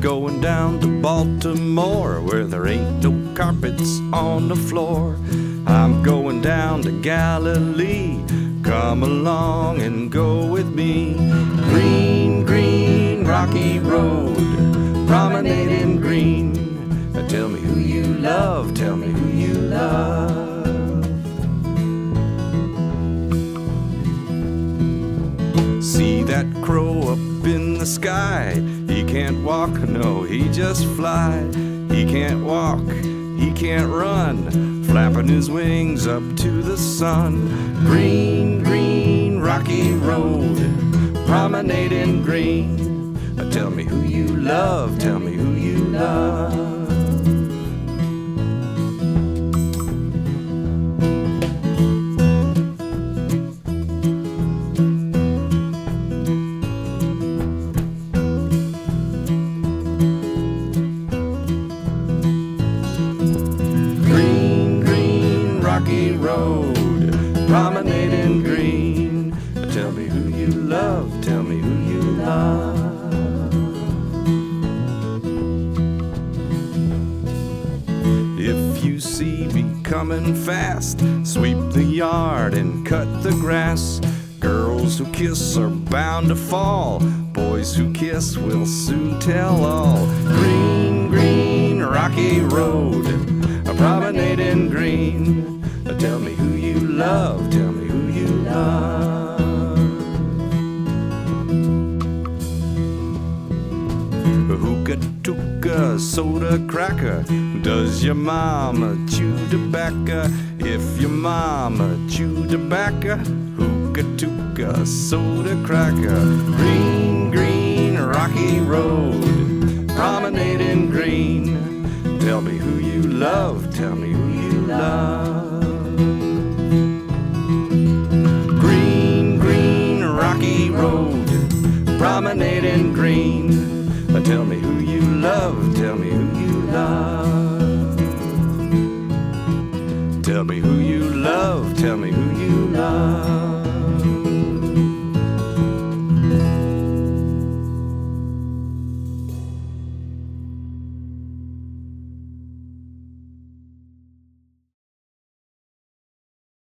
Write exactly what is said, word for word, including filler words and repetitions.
going down to Baltimore where there ain't no carpets on the floor. I'm going down to Galilee. Come along and go with me. Green, green, rocky road, promenading green. Now tell me who you love, tell me who you love. See that crow up in the sky? He can't walk, no, he just fly. He can't walk, he can't run, flapping his wings up to the sun. Green, green, rocky road, promenading green. Now tell me who you love, tell me who you love. Road, promenading green. Tell me who you love, tell me who you love. If you see me coming fast, sweep the yard and cut the grass. Girls who kiss are bound to fall. Boys who kiss will soon tell all. Green, green, rocky road, a promenading green. Tell me who you love, tell me who you love. Hookah tookah, soda cracker. Does your mama chew tobacco? If your mama chew tobacco, hookah tookah, soda cracker. Green, green, rocky road, promenading green. Tell me who you love, tell me who you love. Rocky road, promenading green. Tell me who you love, tell me who you love. Tell me who you love, tell me who